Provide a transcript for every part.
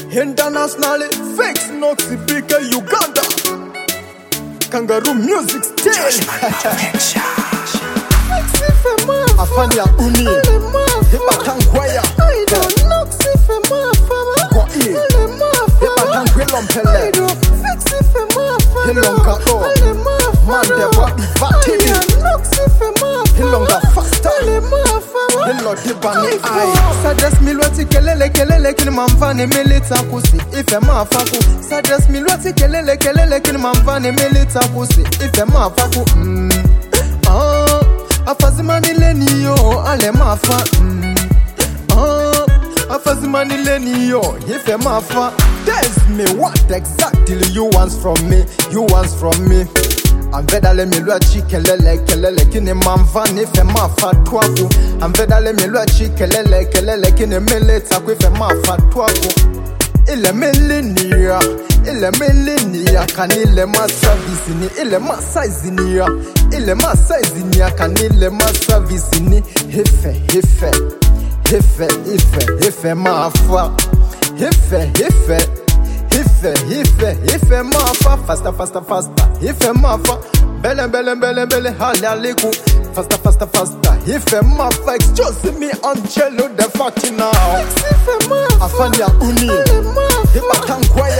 Internationally, Fix Noxy BK Uganda. Kangaroo music style. Afanya uni. Hipa tankwaya. Hipa tankwilomphele. Hilonga o. Mande wabi vatini. Hilonga faster. Hilo dibani ai. Suggest me lwati kelele kini mamvani milita kusi. Ife mafaku. Suggest me lwati kelele kini mamvani milita kusi. Ife mafaku. Afazimani leni yo ale mafa. Afazimani leni yo ife mafa. Tell me what exactly you want from me. You want from me. Amveda le milwachi kelele kini mamvani ife mafa twaku. Amveda le milwachi kelele kini milita ku ife mafa twaku. Ile milenia kanile maservice ni ile masaizi niya. Ile masaizi niya kanile maservice ni Hife mafa. Hife mafa. Faster. Hife mafa. Bele hali aliku. Faster. Hife mafa. Excuse me, I'm cello the fact now. Afanya uni. Hipa tankwaya.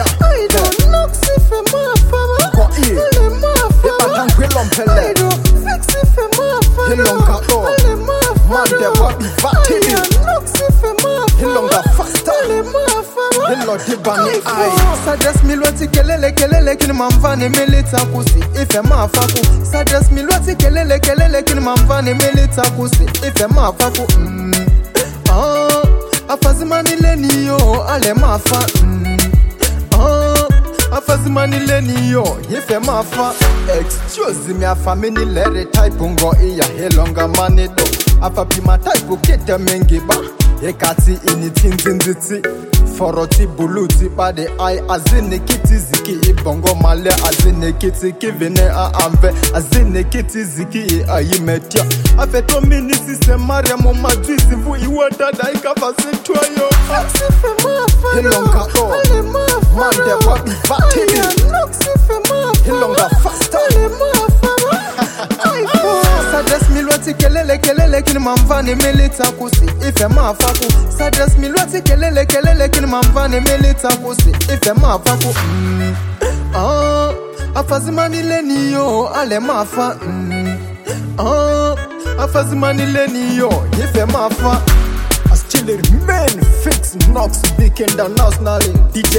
Hipa tankwilomphele. Hilonga o. Mande wabi vatini. Hilonga faster. Hilo dibani ai. Suggest me lwati kelele kini mamvani milita kusi. Ife mafaku. Suggest me lwati kelele kini mamvani milita kusi. Ife mafaku. Afazimani leni yo ale mafa. Afazimani leni yo ife mafa. Excuse me afamini lere type ngo iya helonga manido. Afapima type kete mengiba. Ekati ini tinzinditi. Foroti buluti bade ai azine kiti ziki ibongo male azine kiti kivene a amve azine kiti ziki ayi metia afeto minisi se maria mo madwisi vu iwada da ikava setwayo hilonga o mande wabi vatini hilonga faster Suggest me lwati kelele kini mamvani milita kusi. Ife mafaku. Suggest me lwati kelele kini mamvani milita kusi. Ife mafaku. Afazimani leni yo ale mafa. Afazimani leni yo ife mafa. I still remain Fix Noxy BK internationally. DJ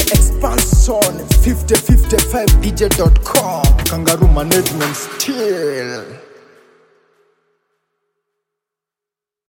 Expansion 5055dj.com. Kangaroo management still.